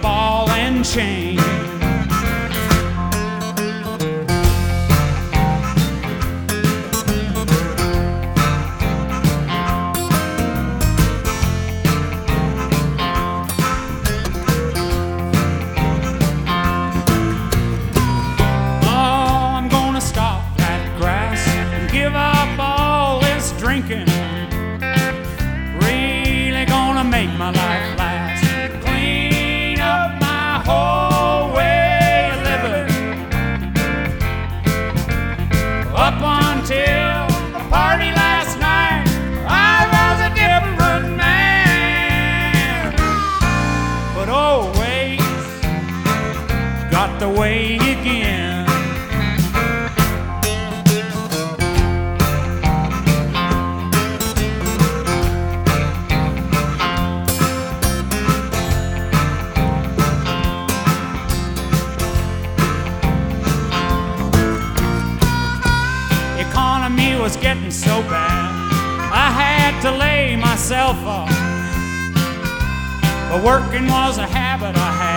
ball and chain. Really gonna make my life last. Clean up my whole way of living. Up until the party last night, I was a different man. But always got the way again. Economy was getting so bad, I had to lay myself off. But working was a habit I had.